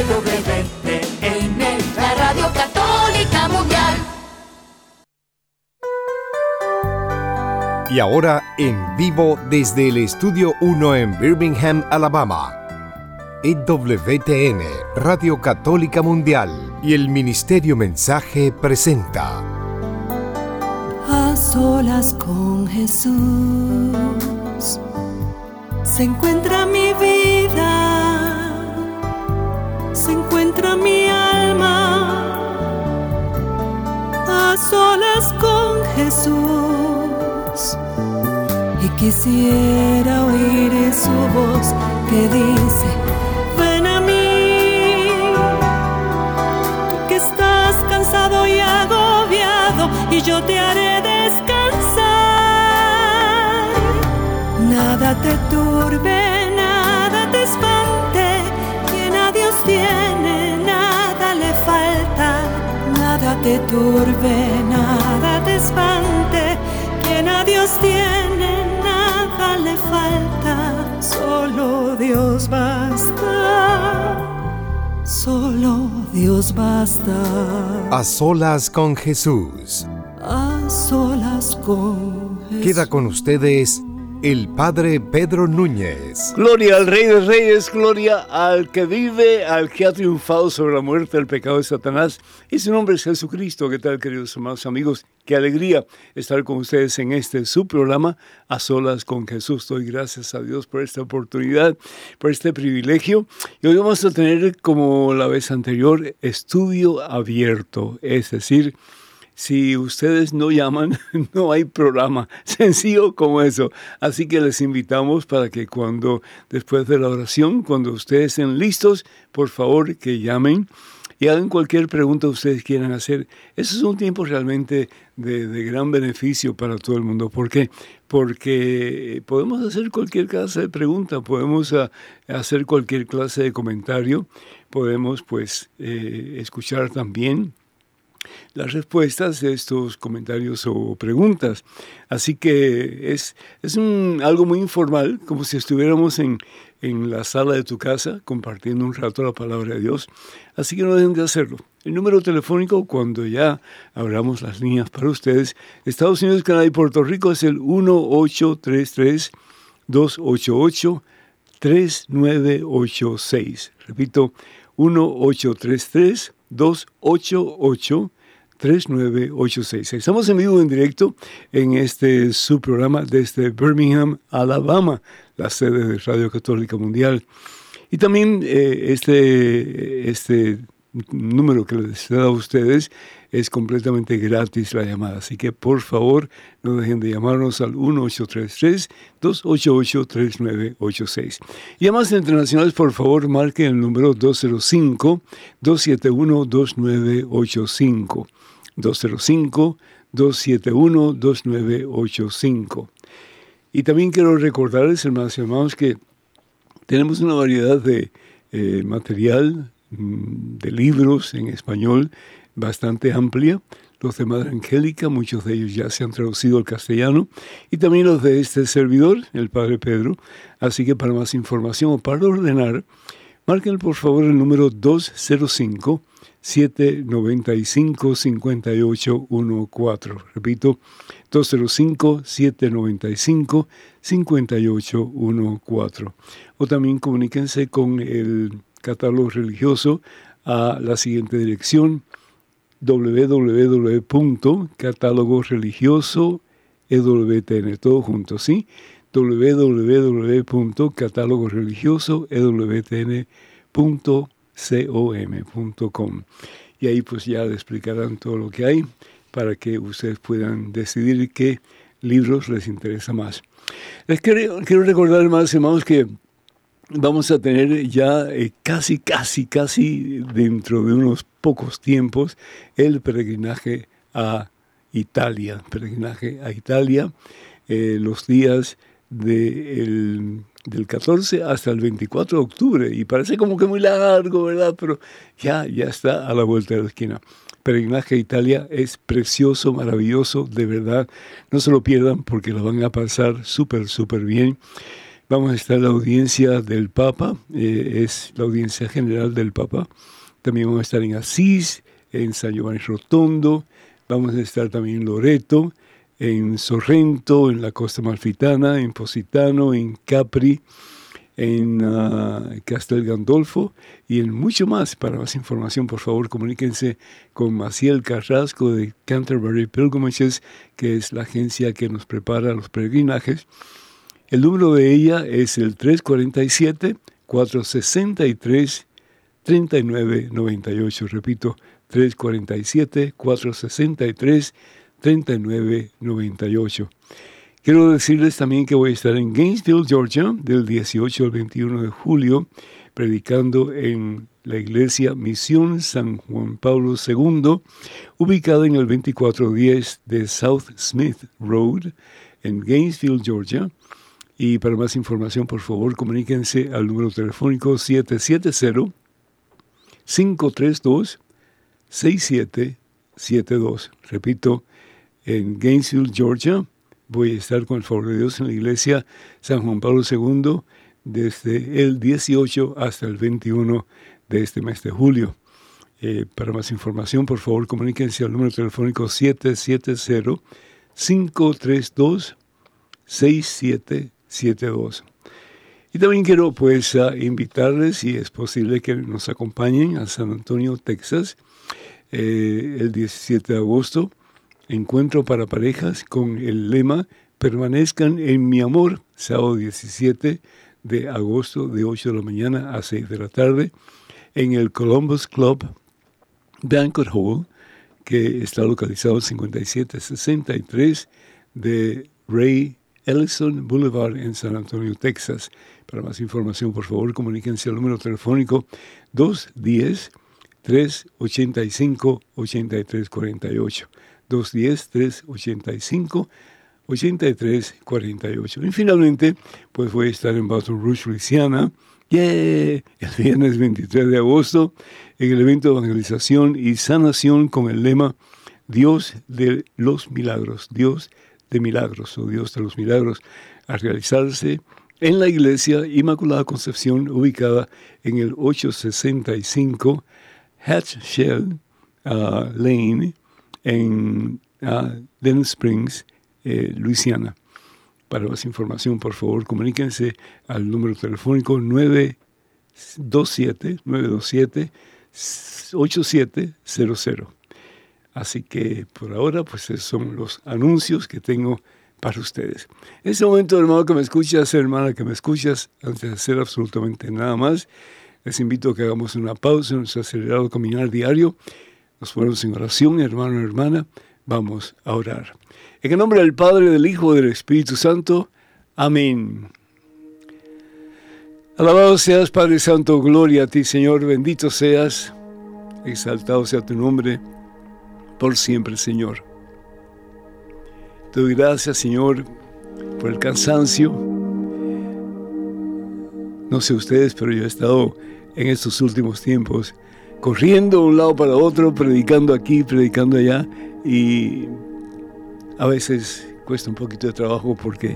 EWTN, la Radio Católica Mundial. Y ahora en vivo desde el Estudio 1 en Birmingham, Alabama, EWTN, Radio Católica Mundial y el Ministerio Mensaje presenta A solas con Jesús se encuentra mi vida, se encuentra mi alma. A solas con Jesús, y quisiera oír su voz que dice: ven a mí, tú que estás cansado y agobiado, y yo te haré descansar. Nada te turbe, nada te espante, quien a Dios tiene, nada le falta. Nada te turbe, nada te espante, quien a Dios tiene, nada le falta. Solo Dios basta, solo Dios basta. A solas con Jesús. A solas con Jesús. Queda con ustedes el Padre Pedro Núñez. Gloria al Rey de Reyes, gloria al que vive, al que ha triunfado sobre la muerte, el pecado de Satanás. Y su nombre es Jesucristo. ¿Qué tal, queridos hermanos, amigos? Qué alegría estar con ustedes en su programa, A Solas con Jesús. Doy gracias a Dios por esta oportunidad, por este privilegio. Y hoy vamos a tener, como la vez anterior, estudio abierto. Es decir, si ustedes no llaman, no hay programa, sencillo como eso. Así que les invitamos para que después de la oración, cuando ustedes estén listos, por favor que llamen y hagan cualquier pregunta que ustedes quieran hacer. Eso es un tiempo realmente de gran beneficio para todo el mundo. ¿Por qué? Porque podemos hacer cualquier clase de pregunta, podemos hacer cualquier clase de comentario, podemos escuchar también las respuestas de estos comentarios o preguntas. Así que es algo muy informal, como si estuviéramos en la sala de tu casa compartiendo un rato la palabra de Dios. Así que no dejen de hacerlo. El número telefónico, cuando ya abramos las líneas para ustedes, Estados Unidos, Canadá y Puerto Rico, es el 1-833-288-3986. Repito, 1-833-288-3986. Estamos en vivo, en directo, en su programa desde Birmingham, Alabama, la sede de Radio Católica Mundial. Y también este número que les he dado a ustedes es completamente gratis la llamada. Así que, por favor, no dejen de llamarnos al 1-833-288-3986. Llamadas internacionales, por favor, marquen el número 205-271-2985. 205-271-2985. Y también quiero recordarles, hermanos y hermanos, que tenemos una variedad de material, de libros en español bastante amplia. Los de Madre Angélica, muchos de ellos ya se han traducido al castellano, y también los de este servidor, el Padre Pedro. Así que para más información o para ordenar, marquen por favor el número 205-795-5814. Repito, 205-795-5814. O también comuníquense con el catálogo religioso a la siguiente dirección: www.catalogoreligioso.ewtn, todo junto, ¿sí? www.catalogoreligioso.ewtn.com. Y ahí pues ya le explicarán todo lo que hay para que ustedes puedan decidir qué libros les interesa más. Les quiero recordar, hermanos y hermanos, que vamos a tener ya casi dentro de unos pocos tiempos el peregrinaje a Italia. Los días del 14 hasta el 24 de octubre. Y parece como que muy largo, ¿verdad? Pero ya está a la vuelta de la esquina. Peregrinaje a Italia es precioso, maravilloso, de verdad. No se lo pierdan porque lo van a pasar súper bien. Vamos a estar en la audiencia del Papa, es la audiencia general del Papa. También vamos a estar en Asís, en San Giovanni Rotondo. Vamos a estar también en Loreto, en Sorrento, en la Costa Amalfitana, en Positano, en Capri, en Castel Gandolfo y en mucho más. Para más información, por favor, comuníquense con Maciel Carrasco de Canterbury Pilgrimages, que es la agencia que nos prepara los peregrinajes. El número de ella es el 347-463-3998. Repito, 347-463-3998. Quiero decirles también que voy a estar en Gainesville, Georgia, del 18 al 21 de julio, predicando en la iglesia Misión San Juan Pablo II, ubicada en el 2410 de South Smith Road, en Gainesville, Georgia. Y para más información, por favor, comuníquense al número telefónico 770-532-6772. Repito, en Gainesville, Georgia, voy a estar con el favor de Dios en la iglesia San Juan Pablo II desde el 18 hasta el 21 de este mes de julio. Para más información, por favor, comuníquense al número telefónico 770-532-6772. Y también quiero invitarles, si es posible, que nos acompañen a San Antonio, Texas, el 17 de agosto, encuentro para parejas con el lema "Permanezcan en mi amor", sábado 17 de agosto de 8 de la mañana a 6 de la tarde, en el Columbus Club Banquet Hall, que está localizado en 5763 de Ray Ellison Boulevard en San Antonio, Texas. Para más información, por favor, comuníquense al número telefónico 210-385-8348. 210-385-8348. Y finalmente, voy a estar en Baton Rouge, Luisiana, el viernes 23 de agosto, en el evento de evangelización y sanación con el lema "Dios de los milagros", Dios de milagros o Dios de los milagros, a realizarse en la iglesia Inmaculada Concepción, ubicada en el 865 Hatchshell Lane, en Denham Springs, Luisiana. Para más información, por favor, comuníquense al número telefónico 927-8700. Así que por ahora, esos son los anuncios que tengo para ustedes. En este momento, hermano que me escuchas, hermana que me escuchas, antes de hacer absolutamente nada más, les invito a que hagamos una pausa en nuestro acelerado caminar diario. Nos ponemos en oración, hermano y hermana. Vamos a orar. En el nombre del Padre, del Hijo y del Espíritu Santo. Amén. Alabado seas, Padre Santo, gloria a ti, Señor. Bendito seas, exaltado sea tu nombre por siempre, Señor. Te doy gracias, Señor, por el cansancio. No sé ustedes, pero yo he estado en estos últimos tiempos corriendo de un lado para otro, predicando aquí, predicando allá, y a veces cuesta un poquito de trabajo porque,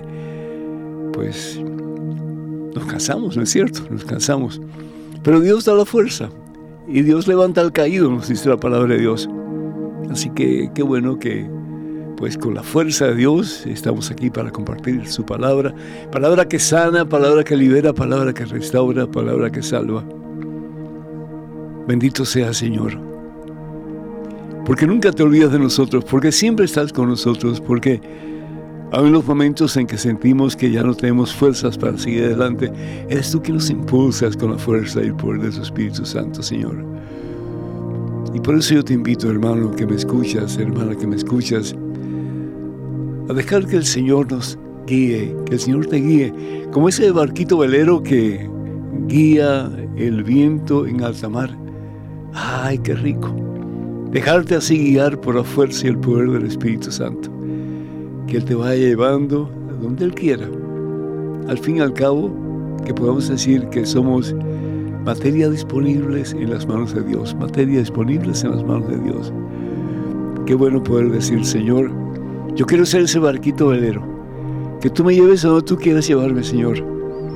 nos cansamos, ¿no es cierto? Nos cansamos. Pero Dios da la fuerza y Dios levanta al caído, nos dice la palabra de Dios. Así que qué bueno que, con la fuerza de Dios estamos aquí para compartir su palabra. Palabra que sana, palabra que libera, palabra que restaura, palabra que salva. Bendito sea, Señor. Porque nunca te olvidas de nosotros, porque siempre estás con nosotros, porque hay los momentos en que sentimos que ya no tenemos fuerzas para seguir adelante. Eres tú que nos impulsas con la fuerza y el poder de tu Espíritu Santo, Señor. Y por eso yo te invito, hermano, que me escuchas, hermana, que me escuchas, a dejar que el Señor nos guíe, que el Señor te guíe, como ese barquito velero que guía el viento en alta mar. ¡Ay, qué rico! Dejarte así guiar por la fuerza y el poder del Espíritu Santo. Que Él te vaya llevando a donde Él quiera. Al fin y al cabo, que podamos decir que somos materia disponibles en las manos de Dios. Materia disponibles en las manos de Dios. Qué bueno poder decir, Señor, yo quiero ser ese barquito velero. Que tú me lleves a donde tú quieras llevarme, Señor.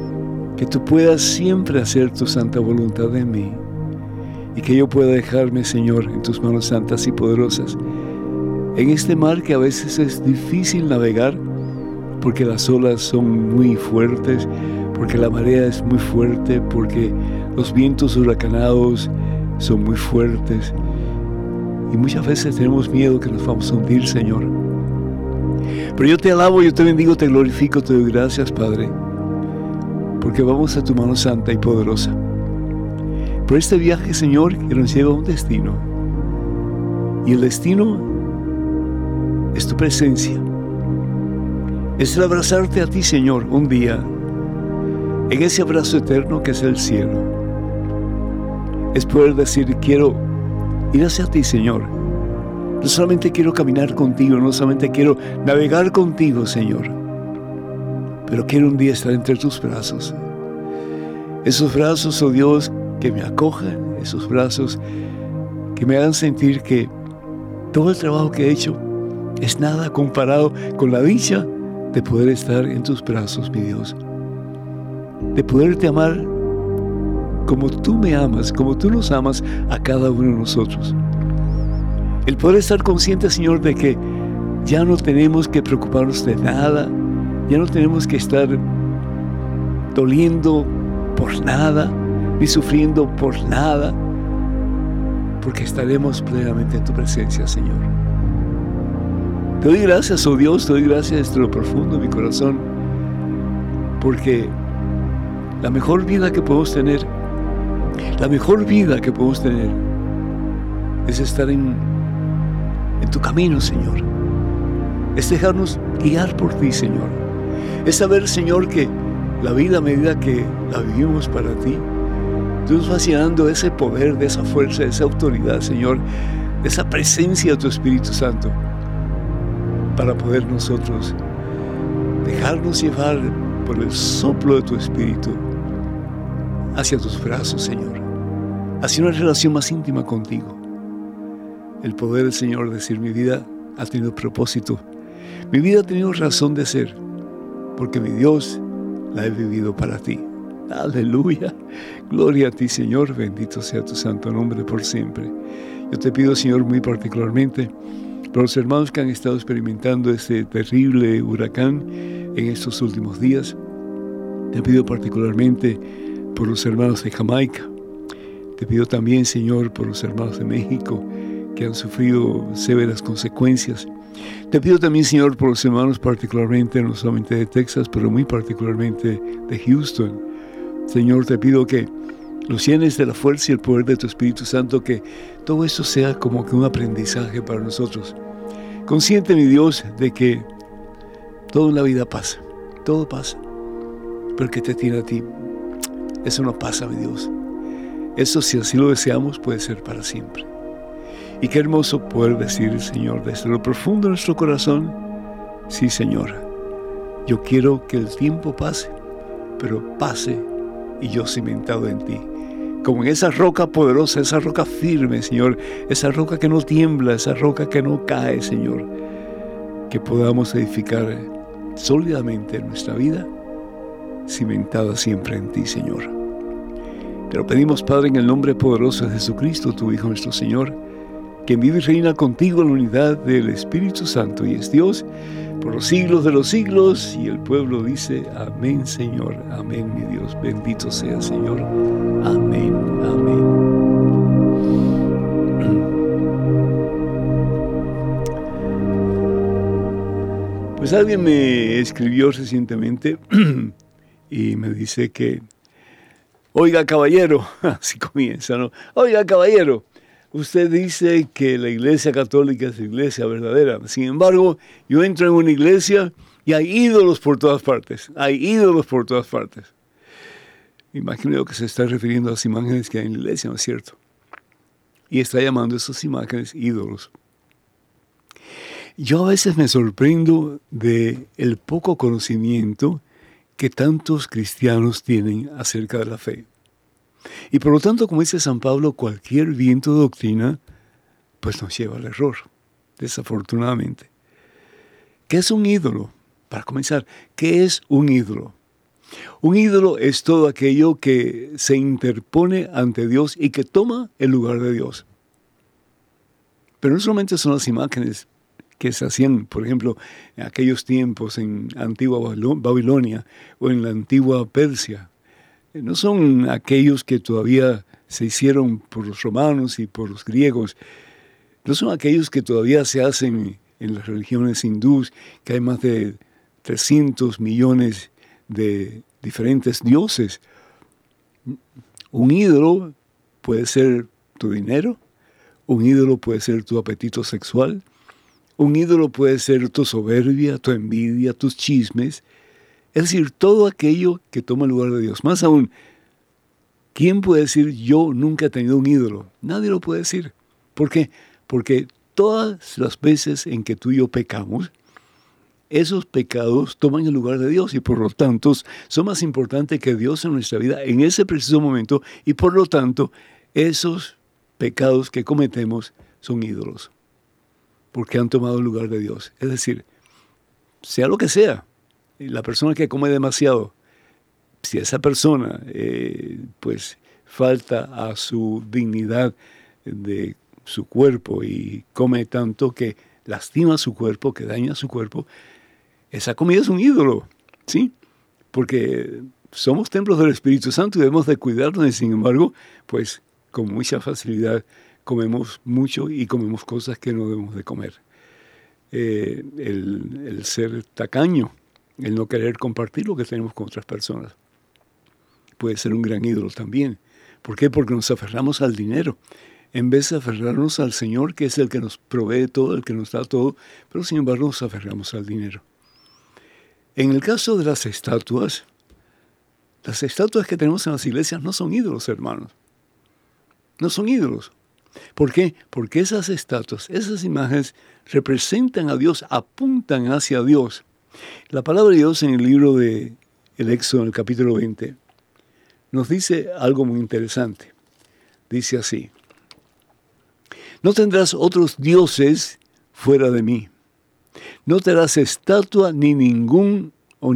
que tú puedas siempre hacer tu santa voluntad en mí y que yo pueda dejarme, Señor, en tus manos santas y poderosas, en este mar que a veces es difícil navegar porque las olas son muy fuertes, porque la marea es muy fuerte, porque los vientos huracanados son muy fuertes y muchas veces tenemos miedo que nos vamos a hundir, Señor. Pero yo te alabo, yo te bendigo, te glorifico, te doy gracias, Padre, porque vamos a tu mano santa y poderosa por este viaje, Señor, que nos lleva a un destino, y el destino es tu presencia, es el abrazarte a ti, Señor, un día en ese abrazo eterno que es el cielo. Es poder decir, quiero ir hacia ti, Señor. No solamente quiero caminar contigo, no solamente quiero navegar contigo, Señor, pero quiero un día estar entre tus brazos. Esos brazos, oh Dios, que me acojan, esos brazos que me hagan sentir que todo el trabajo que he hecho es nada comparado con la dicha de poder estar en tus brazos, mi Dios. De poderte amar como tú me amas, como tú nos amas a cada uno de nosotros. El poder estar consciente, Señor, de que ya no tenemos que preocuparnos de nada, ya no tenemos que estar doliendo por nada, ni sufriendo por nada, porque estaremos plenamente en tu presencia, Señor. Te doy gracias, oh Dios, te doy gracias desde lo profundo de mi corazón, porque la mejor vida que podemos tener, es estar en tu camino, Señor. Es dejarnos guiar por ti, Señor. Es saber, Señor, que la vida a medida que la vivimos para ti, tú nos vas llenando de ese poder, de esa fuerza, de esa autoridad, Señor, de esa presencia de tu Espíritu Santo, para poder nosotros dejarnos llevar por el soplo de tu Espíritu hacia tus brazos, Señor, hacia una relación más íntima contigo. El poder, Señor, decir, mi vida ha tenido propósito, mi vida ha tenido razón de ser, porque mi Dios la he vivido para ti. Aleluya, gloria a ti, Señor, bendito sea tu santo nombre por siempre. Yo te pido, Señor, muy particularmente por los hermanos que han estado experimentando este terrible huracán en estos últimos días. Te pido particularmente por los hermanos de Jamaica. Te pido también, Señor, por los hermanos de México que han sufrido severas consecuencias. Te pido también, Señor, por los hermanos particularmente, no solamente de Texas, pero muy particularmente de Houston. Señor, te pido que los llenes de la fuerza y el poder de tu Espíritu Santo, que todo esto sea como que un aprendizaje para nosotros. Consciente, mi Dios, de que todo en la vida pasa, todo pasa, pero el que te tiene a ti, eso no pasa, mi Dios. Eso, si así lo deseamos, puede ser para siempre. Y qué hermoso poder decir, Señor, desde lo profundo de nuestro corazón, sí, Señor, yo quiero que el tiempo pase, pero pase y yo cimentado en ti, como en esa roca poderosa, esa roca firme, Señor, esa roca que no tiembla, esa roca que no cae, Señor, que podamos edificar sólidamente nuestra vida, cimentada siempre en ti, Señor. Te lo pedimos, Padre, en el nombre poderoso de Jesucristo, tu Hijo nuestro Señor, que vive y reina contigo en la unidad del Espíritu Santo y es Dios por los siglos de los siglos. Y el pueblo dice, amén, Señor, amén, mi Dios, bendito sea, Señor, amén, amén. Pues alguien me escribió recientemente y me dice que, oiga, caballero, así comienza, ¿no? Oiga, caballero, usted dice que la Iglesia Católica es la iglesia verdadera. Sin embargo, yo entro en una iglesia y hay ídolos por todas partes. Hay ídolos por todas partes. Me imagino que se está refiriendo a las imágenes que hay en la iglesia, ¿no es cierto? Y está llamando a esas imágenes ídolos. Yo a veces me sorprendo de el poco conocimiento que tantos cristianos tienen acerca de la fe. Y por lo tanto, como dice San Pablo, cualquier viento de doctrina pues nos lleva al error, desafortunadamente. ¿Qué es un ídolo? Para comenzar, ¿qué es un ídolo? Un ídolo es todo aquello que se interpone ante Dios y que toma el lugar de Dios. Pero no solamente son las imágenes que se hacían, por ejemplo, en aquellos tiempos en antigua Babilonia o en la antigua Persia. No son aquellos que todavía se hicieron por los romanos y por los griegos. No son aquellos que todavía se hacen en las religiones hindúes, que hay más de 300 millones de diferentes dioses. Un ídolo puede ser tu dinero, un ídolo puede ser tu apetito sexual, un ídolo puede ser tu soberbia, tu envidia, tus chismes, es decir, todo aquello que toma el lugar de Dios. Más aún, ¿quién puede decir yo nunca he tenido un ídolo? Nadie lo puede decir. ¿Por qué? Porque todas las veces en que tú y yo pecamos, esos pecados toman el lugar de Dios y por lo tanto son más importantes que Dios en nuestra vida en ese preciso momento y por lo tanto esos pecados que cometemos son ídolos porque han tomado el lugar de Dios. Es decir, sea lo que sea, la persona que come demasiado, si esa persona pues falta a su dignidad de su cuerpo y come tanto que lastima su cuerpo, que daña su cuerpo, esa comida es un ídolo, ¿sí? Porque somos templos del Espíritu Santo y debemos de cuidarnos y sin embargo, pues con mucha facilidad comemos mucho y comemos cosas que no debemos de comer. El ser tacaño, el no querer compartir lo que tenemos con otras personas, puede ser un gran ídolo también. ¿Por qué? Porque nos aferramos al dinero, en vez de aferrarnos al Señor, que es el que nos provee todo, el que nos da todo, pero sin embargo nos aferramos al dinero. En el caso de las estatuas que tenemos en las iglesias no son ídolos, hermanos. No son ídolos. ¿Por qué? Porque esas estatuas, esas imágenes representan a Dios, apuntan hacia Dios. La palabra de Dios en el libro de el Éxodo, en el capítulo 20, nos dice algo muy interesante. Dice así: no tendrás otros dioses fuera de mí. No te harás estatua no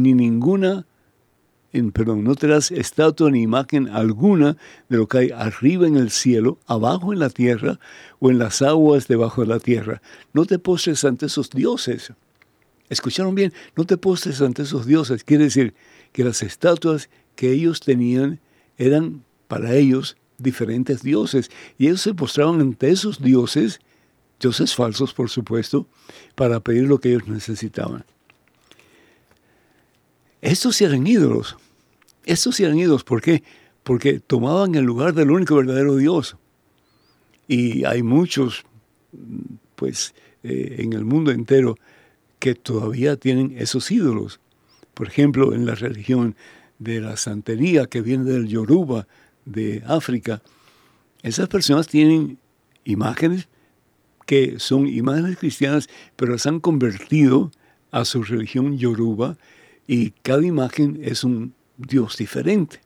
te harás estatua ni imagen alguna de lo que hay arriba en el cielo, abajo en la tierra o en las aguas debajo de la tierra. No te postres ante esos dioses. ¿Escucharon bien? No te postres ante esos dioses. Quiere decir que las estatuas que ellos tenían eran para ellos diferentes dioses. Y ellos se postraban ante esos dioses, dioses falsos por supuesto, para pedir lo que ellos necesitaban. Estos eran ídolos. ¿Por qué? Porque tomaban el lugar del único verdadero Dios. Y hay muchos, en el mundo entero, que todavía tienen esos ídolos. Por ejemplo, en la religión de la santería que viene del Yoruba, de África, esas personas tienen imágenes que son imágenes cristianas, pero las han convertido a su religión Yoruba y cada imagen es un Dios diferente.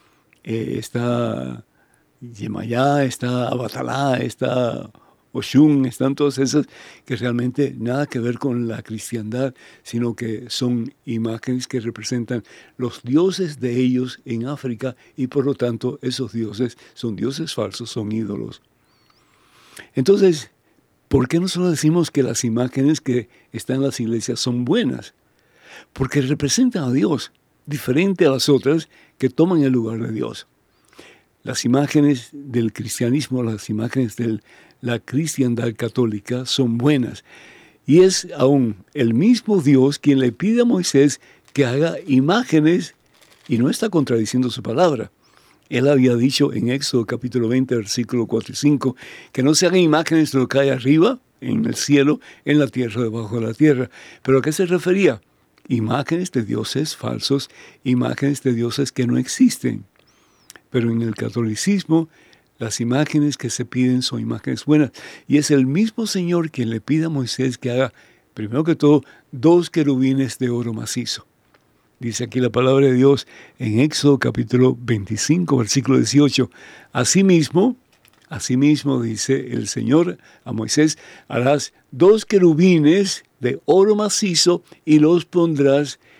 Está Yemayá, está Abatalá, está Oshun, están todas esas que realmente nada que ver con la cristiandad, sino que son imágenes que representan los dioses de ellos en África y por lo tanto esos dioses son dioses falsos, son ídolos. Entonces, ¿por qué nosotros decimos que las imágenes que están en las iglesias son buenas? Porque representan a Dios, diferente a las otras que toman el lugar de Dios. Las imágenes del cristianismo, las imágenes de la cristiandad católica son buenas. Y es aún el mismo Dios quien le pide a Moisés que haga imágenes y no está contradiciendo su palabra. Él había dicho en Éxodo capítulo 20, versículo 4 y 5, que no se hagan imágenes de lo que hay arriba, en el cielo, en la tierra, debajo de la tierra. ¿Pero a qué se refería? Imágenes de dioses falsos, imágenes de dioses que no existen. Pero en el catolicismo, las imágenes que se piden son imágenes buenas. Y es el mismo Señor quien le pide a Moisés que haga, primero que todo, 2 querubines de oro macizo. Dice aquí la palabra de Dios en Éxodo capítulo 25, versículo 18. Asimismo, dice el Señor a Moisés, harás 2 querubines de oro macizo y los pondrás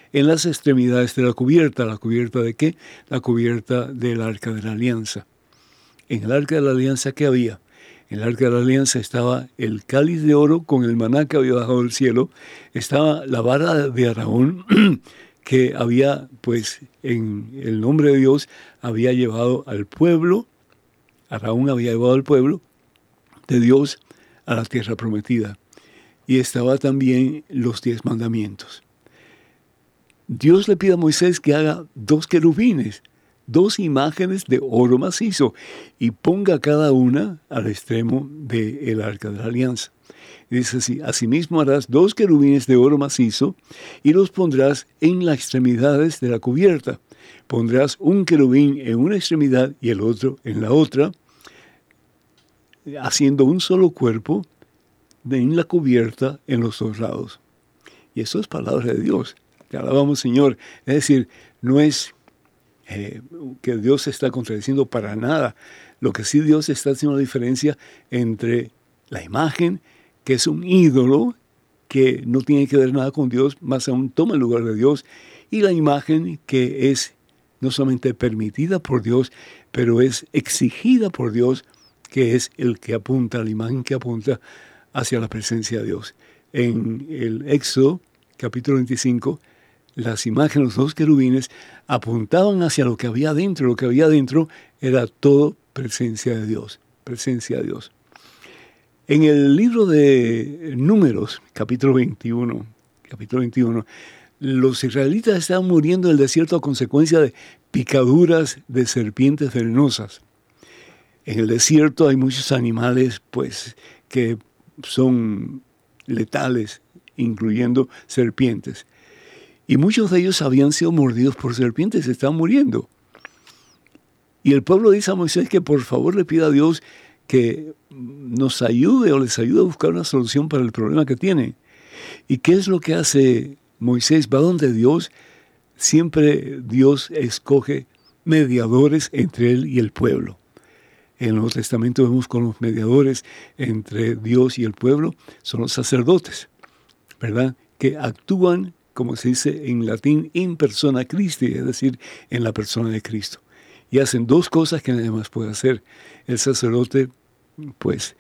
en las extremidades de la cubierta. ¿La cubierta de qué? La cubierta del Arca de la Alianza. En el Arca de la Alianza, ¿qué había? En el Arca de la Alianza estaba el cáliz de oro con el maná que había bajado del cielo. Estaba la vara de Aarón que había, pues, en el nombre de Dios, había llevado al pueblo. Aarón había llevado al pueblo de Dios a la tierra prometida. Y estaba también los 10 mandamientos. Dios le pide a Moisés que haga 2 querubines, 2 imágenes de oro macizo, y ponga cada una al extremo del Arca de la Alianza. Dice así: asimismo harás 2 querubines de oro macizo y los pondrás en las extremidades de la cubierta. Pondrás un querubín en una extremidad y el otro en la otra, haciendo un solo cuerpo en la cubierta en los 2 lados. Y eso es palabra de Dios. Te alabamos, Señor. Es decir, no es que Dios se está contradiciendo para nada. Lo que sí Dios está haciendo la diferencia entre la imagen, que es un ídolo, que no tiene que ver nada con Dios, más aún toma el lugar de Dios, y la imagen que es no solamente permitida por Dios, pero es exigida por Dios, que es el que apunta, la imagen que apunta hacia la presencia de Dios. En el Éxodo, capítulo 25, las imágenes, los 2 querubines, apuntaban hacia lo que había dentro. Lo que había dentro era todo presencia de Dios, presencia de Dios. En el libro de Números, capítulo 21, los israelitas estaban muriendo en el desierto a consecuencia de picaduras de serpientes venenosas. En el desierto hay muchos animales, pues, que son letales, incluyendo serpientes. Y muchos de ellos habían sido mordidos por serpientes, estaban muriendo. Y el pueblo dice a Moisés que por favor le pida a Dios que nos ayude o les ayude a buscar una solución para el problema que tienen. ¿Y qué es lo que hace Moisés? Va donde Dios. Siempre Dios escoge mediadores entre él y el pueblo. En el Nuevo Testamento vemos con los mediadores entre Dios y el pueblo, son los sacerdotes, ¿verdad? Que actúan, como se dice en latín, in persona Christi, es decir, en la persona de Cristo. Y hacen 2 cosas que nadie más puede hacer. El sacerdote, pues,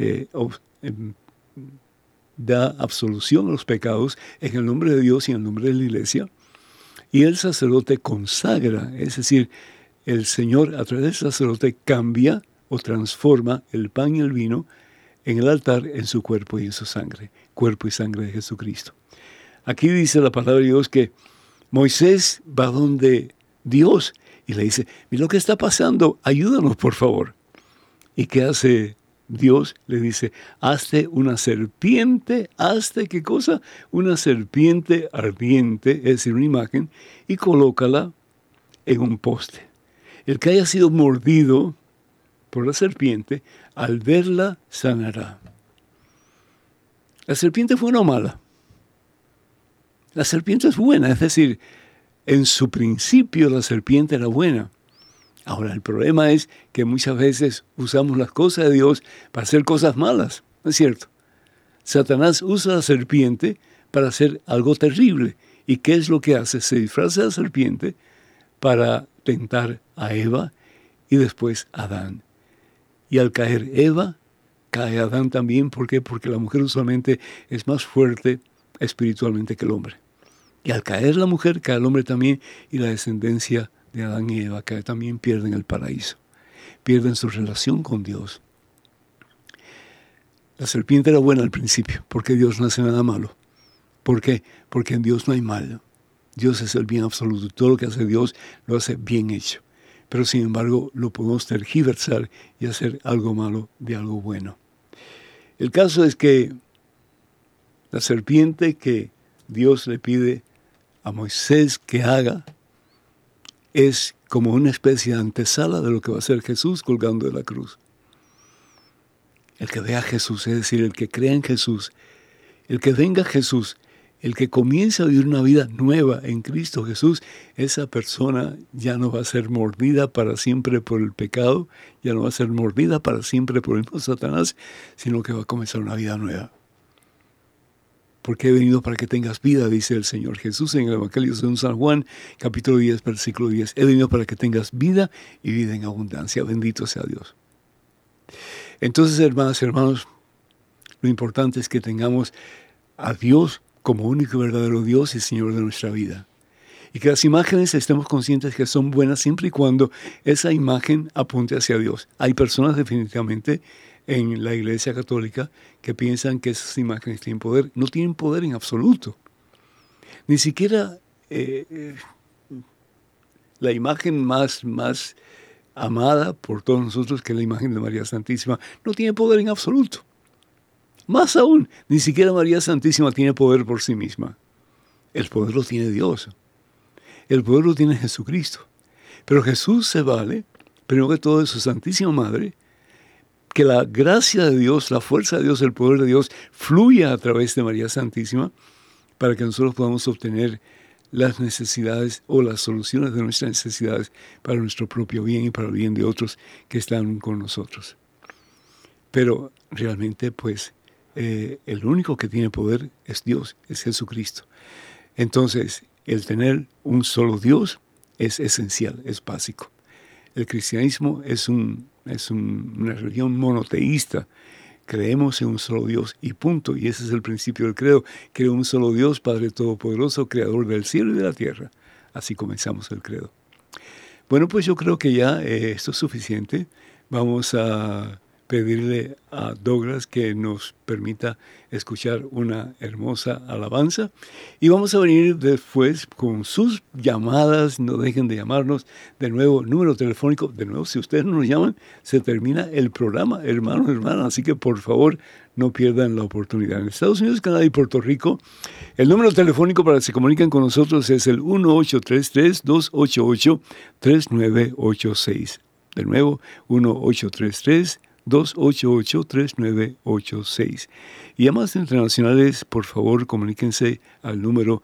da absolución a los pecados en el nombre de Dios y en el nombre de la iglesia. Y el sacerdote consagra, es decir, el Señor a través del sacerdote cambia o transforma el pan y el vino en el altar, en su cuerpo y en su sangre, cuerpo y sangre de Jesucristo. Aquí dice la palabra de Dios que Moisés va donde Dios y le dice: mira lo que está pasando, ayúdanos por favor. ¿Y qué hace Dios? Le dice: hazte una serpiente, ¿qué cosa? Una serpiente ardiente, es decir, una imagen, y colócala en un poste. El que haya sido mordido por la serpiente, al verla sanará. ¿La serpiente es buena o mala? La serpiente es buena, es decir, en su principio la serpiente era buena. Ahora, el problema es que muchas veces usamos las cosas de Dios para hacer cosas malas, ¿no es cierto? Satanás usa la serpiente para hacer algo terrible. ¿Y qué es lo que hace? Se disfraza de la serpiente para tentar a Eva y después a Adán. Y al caer Eva, cae Adán también. ¿Por qué? Porque la mujer usualmente es más fuerte espiritualmente que el hombre. Y al caer la mujer, cae el hombre también, y la descendencia de Adán y Eva cae también, pierden el paraíso. Pierden su relación con Dios. La serpiente era buena al principio, porque Dios no hace nada malo. ¿Por qué? Porque en Dios no hay mal. Dios es el bien absoluto. Todo lo que hace Dios lo hace bien hecho. Pero sin embargo lo podemos tergiversar y hacer algo malo de algo bueno. El caso es que la serpiente que Dios le pide a Moisés que haga es como una especie de antesala de lo que va a hacer Jesús colgando de la cruz. El que vea a Jesús, es decir, el que crea en Jesús, el que venga a Jesús, el que comience a vivir una vida nueva en Cristo Jesús, esa persona ya no va a ser mordida para siempre por el pecado, ya no va a ser mordida para siempre por el mismo Satanás, sino que va a comenzar una vida nueva. porque he venido para que tengas vida, dice el Señor Jesús en el Evangelio de San Juan, capítulo 10, versículo 10. He venido para que tengas vida y vida en abundancia. Bendito sea Dios. Entonces, hermanas y hermanos, lo importante es que tengamos a Dios como único y verdadero Dios y Señor de nuestra vida. Y que las imágenes estemos conscientes que son buenas siempre y cuando esa imagen apunte hacia Dios. Hay personas definitivamente en la Iglesia Católica que piensan que esas imágenes tienen poder. No tienen poder en absoluto. Ni siquiera la imagen más amada por todos nosotros, que es la imagen de María Santísima, no tiene poder en absoluto. Más aún, ni siquiera María Santísima tiene poder por sí misma. El poder lo tiene Dios. El poder lo tiene Jesucristo. Pero Jesús se vale, primero que todo, de su Santísima Madre, que la gracia de Dios, la fuerza de Dios, el poder de Dios fluya a través de María Santísima para que nosotros podamos obtener las necesidades o las soluciones de nuestras necesidades para nuestro propio bien y para el bien de otros que están con nosotros. Pero realmente, pues, el único que tiene poder es Dios, es Jesucristo. Entonces, el tener un solo Dios es esencial, es básico. El cristianismo es una religión monoteísta. Creemos en un solo Dios y punto. Y ese es el principio del credo. Creo en un solo Dios, Padre Todopoderoso, Creador del cielo y de la tierra. Así comenzamos el credo. Bueno, pues yo creo que ya esto es suficiente. Vamos a pedirle a Douglas que nos permita escuchar una hermosa alabanza. Y vamos a venir después con sus llamadas. No dejen de llamarnos. De nuevo, número telefónico. De nuevo, si ustedes no nos llaman, se termina el programa, hermanos, hermanas. Así que, por favor, no pierdan la oportunidad. En Estados Unidos, Canadá y Puerto Rico, el número telefónico para que se comuniquen con nosotros es el 1833-288-3986. De nuevo, 1833-288-3986. Y llamadas internacionales, por favor, comuníquense al número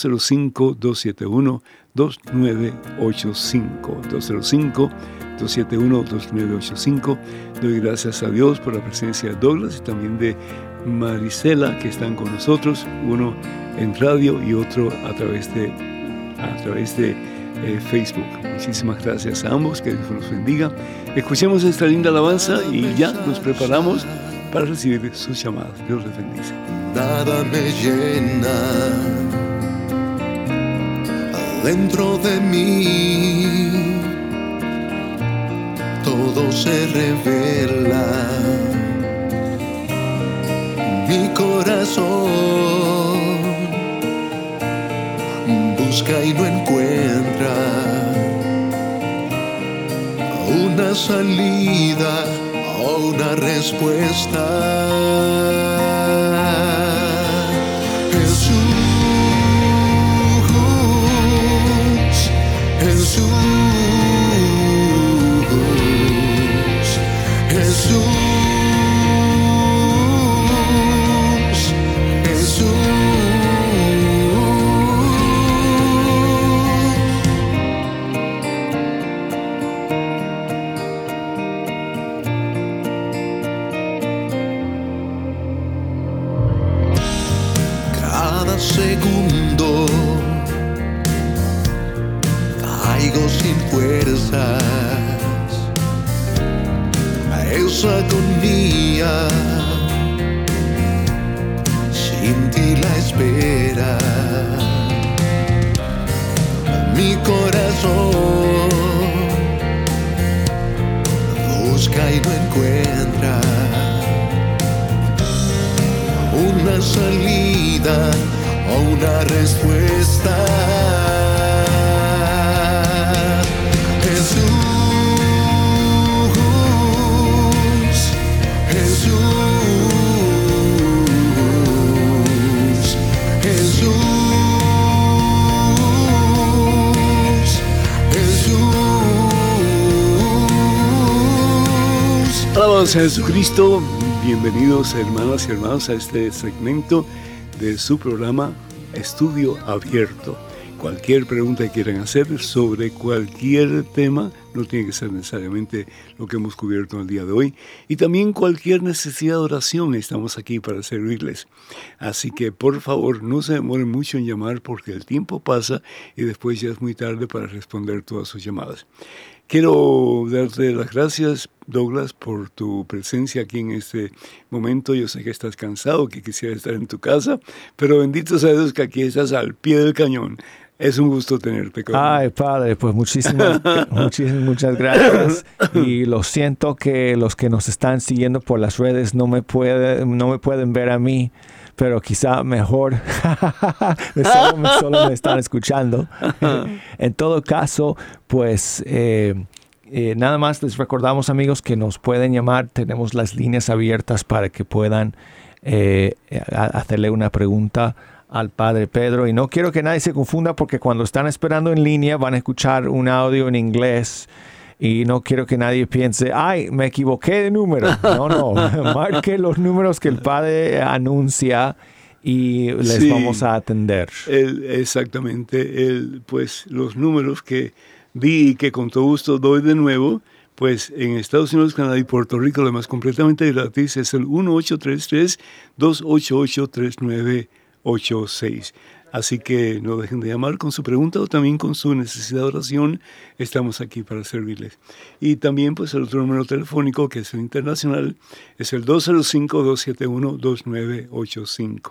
205-271-2985. 271-2985. Doy gracias a Dios por la presencia de Douglas y también de Marisela, que están con nosotros, uno en radio y otro a través de Facebook. Muchísimas gracias a ambos, que Dios los bendiga. Escuchemos esta linda alabanza y ya nos preparamos para recibir sus llamadas. Dios les bendice. Nada me llena adentro de mí, todo se revela. Mi corazón busca y no encuentra una salida o una respuesta. Jesús, Jesús, Jesús, Jesús. Segundo caigo sin fuerzas a esa agonía, sin ti la espera. Mi corazón busca y no encuentra una salida o una respuesta. Jesús, Jesús, Jesús, Jesús. Alabados a Jesucristo. Bienvenidos, hermanas y hermanos, a este segmento de su programa Estudio Abierto. Cualquier pregunta que quieran hacer sobre cualquier tema, no tiene que ser necesariamente lo que hemos cubierto en el día de hoy. Y también cualquier necesidad de oración, estamos aquí para servirles. Así que por favor no se demoren mucho en llamar porque el tiempo pasa y después ya es muy tarde para responder todas sus llamadas. Quiero darte las gracias, Douglas, por tu presencia aquí en este momento. Yo sé que estás cansado, que quisieras estar en tu casa, pero bendito sea Dios que aquí estás al pie del cañón. Es un gusto tenerte. Ay, Padre, pues muchas gracias. Y lo siento que los que nos están siguiendo por las redes no me pueden ver a mí, pero quizá mejor solo me están escuchando. En todo caso, pues nada más les recordamos, amigos, que nos pueden llamar. Tenemos las líneas abiertas para que puedan hacerle una pregunta al Padre Pedro. Y no quiero que nadie se confunda porque cuando están esperando en línea van a escuchar un audio en inglés y no quiero que nadie piense, ay, me equivoqué de número. No, marque los números que el Padre anuncia y les vamos a atender. Exactamente, pues los números que di y que con todo gusto doy de nuevo, pues en Estados Unidos, Canadá y Puerto Rico, lo más completamente gratis es el 1-833-288-3986. Así que no dejen de llamar con su pregunta o también con su necesidad de oración. Estamos aquí para servirles. Y también pues el otro número telefónico, que es el internacional, es el 205-271-2985.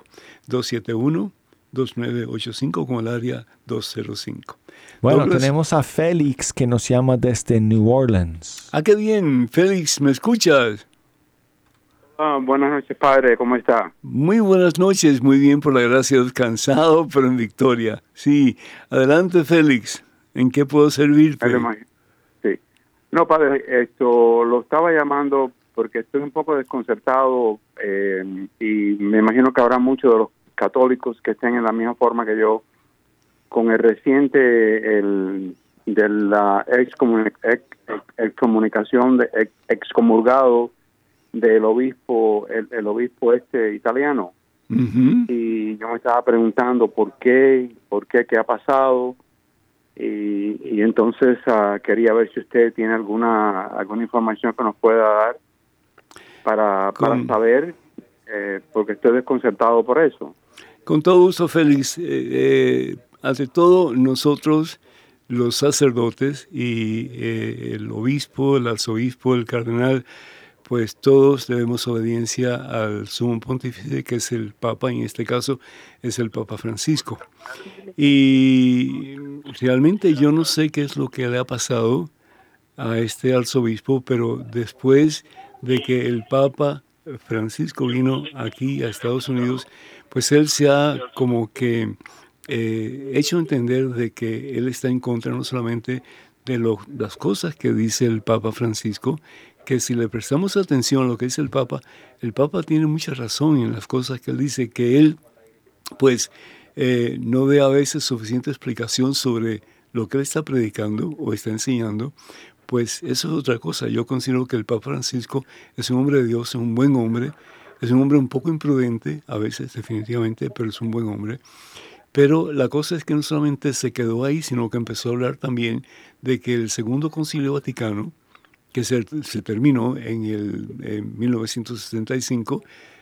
271-2985 con el área 205. Bueno, Douglas, tenemos a Félix que nos llama desde New Orleans. ¡Ah, qué bien! Félix, ¿me escuchas? Buenas noches, padre. ¿Cómo está? Muy buenas noches. Muy bien, por la gracia de Dios. Cansado, pero en victoria. Sí. Adelante, Félix. ¿En qué puedo servirte? Sí. No, padre, lo estaba llamando porque estoy un poco desconcertado y me imagino que habrá muchos de los católicos que estén en la misma forma que yo con el reciente de la excomunicación de excomulgado del obispo, el obispo italiano. Uh-huh. Y yo me estaba preguntando por qué, qué ha pasado, y entonces quería ver si usted tiene alguna información que nos pueda dar para saber, porque estoy desconcertado por eso. Con todo gusto, Félix. Ante todo, nosotros, los sacerdotes y el obispo, el arzobispo, el cardenal, pues todos debemos obediencia al sumo pontífice, que es el Papa, en este caso es el Papa Francisco. Y realmente yo no sé qué es lo que le ha pasado a este arzobispo, pero después de que el Papa Francisco vino aquí a Estados Unidos, pues él se ha como que hecho entender de que él está en contra no solamente de las cosas que dice el Papa Francisco, que si le prestamos atención a lo que dice el Papa tiene mucha razón en las cosas que él dice, que él pues no ve a veces suficiente explicación sobre lo que él está predicando o está enseñando. Pues eso es otra cosa. Yo considero que el Papa Francisco es un hombre de Dios, es un buen hombre, es un hombre un poco imprudente a veces definitivamente, pero es un buen hombre. Pero la cosa es que no solamente se quedó ahí, sino que empezó a hablar también de que el Segundo Concilio Vaticano, que se terminó en 1975,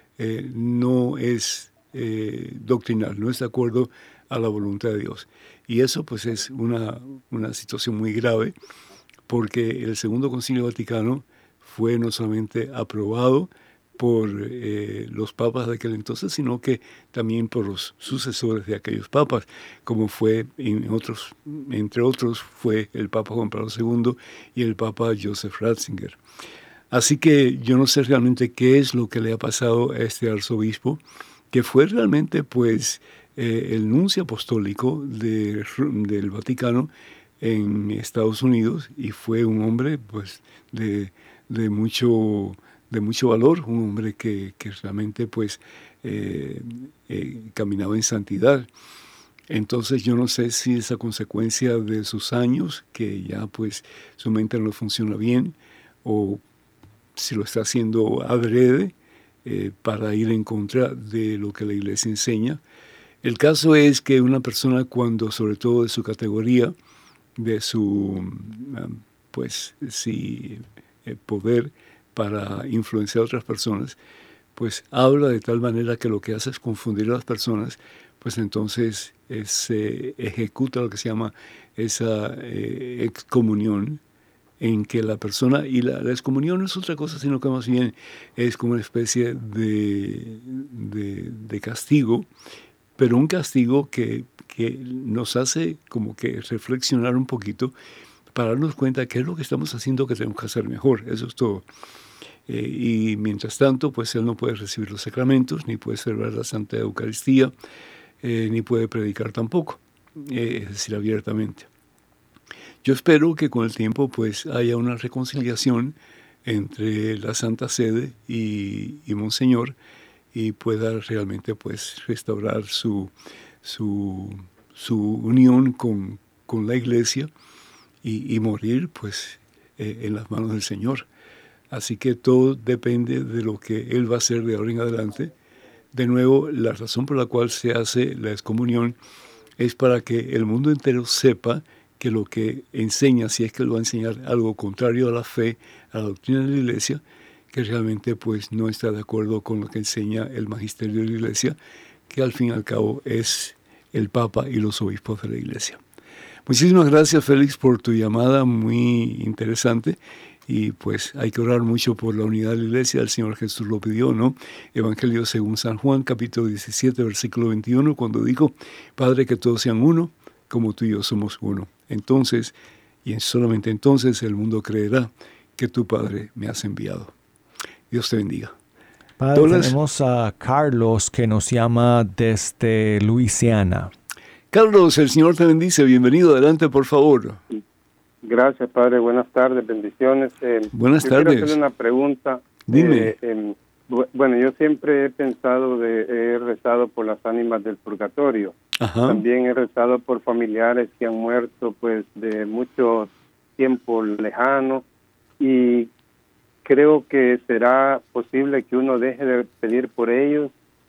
no es doctrinal, no es de acuerdo a la voluntad de Dios. Y eso pues es una situación muy grave, porque el Segundo Concilio Vaticano fue no solamente aprobado por los papas de aquel entonces, sino que también por los sucesores de aquellos papas, como fue, entre otros, fue el Papa Juan Pablo II y el Papa Joseph Ratzinger. Así que yo no sé realmente qué es lo que le ha pasado a este arzobispo, que fue realmente pues el nuncio apostólico del Vaticano en Estados Unidos, y fue un hombre pues de mucho valor, un hombre que realmente pues caminaba en santidad. Entonces yo no sé si es a consecuencia de sus años, que ya pues su mente no funciona bien, o si lo está haciendo adrede para ir en contra de lo que la Iglesia enseña. El caso es que una persona, cuando sobre todo de su categoría, de su pues sí, poder para influenciar a otras personas, pues habla de tal manera que lo que hace es confundir a las personas, pues entonces se ejecuta lo que se llama esa excomunión, en que la persona, y la excomunión no es otra cosa, sino que más bien es como una especie de castigo, pero un castigo que nos hace como que reflexionar un poquito para darnos cuenta de qué es lo que estamos haciendo que tenemos que hacer mejor. Eso es todo. Y mientras tanto, pues él no puede recibir los sacramentos, ni puede celebrar la Santa Eucaristía, ni puede predicar tampoco, es decir, abiertamente. Yo espero que con el tiempo pues haya una reconciliación entre la Santa Sede y Monseñor y pueda realmente pues restaurar su unión con la Iglesia y morir pues en las manos del Señor. Así que todo depende de lo que Él va a hacer de ahora en adelante. De nuevo, la razón por la cual se hace la excomunión es para que el mundo entero sepa que lo que enseña, si es que Él va a enseñar algo contrario a la fe, a la doctrina de la Iglesia, que realmente pues no está de acuerdo con lo que enseña el magisterio de la Iglesia, que al fin y al cabo es el Papa y los obispos de la Iglesia. Muchísimas gracias, Félix, por tu llamada, muy interesante. Y pues hay que orar mucho por la unidad de la Iglesia. El Señor Jesús lo pidió, ¿no? Evangelio según San Juan, capítulo 17, versículo 21, cuando dijo: Padre, que todos sean uno, como tú y yo somos uno. Entonces, y solamente entonces, el mundo creerá que tu Padre me has enviado. Dios te bendiga. Padre, tenemos a Carlos que nos llama desde Luisiana. Carlos, el Señor te bendice. Bienvenido. Adelante, por favor. Gracias, Padre. Buenas tardes, bendiciones. Buenas tardes. Quiero hacerle una pregunta. Dime. Bueno, yo siempre he pensado, he rezado por las ánimas del purgatorio. Ajá. También he rezado por familiares que han muerto pues de mucho tiempo lejano, y creo que será posible que uno deje de pedir por ellos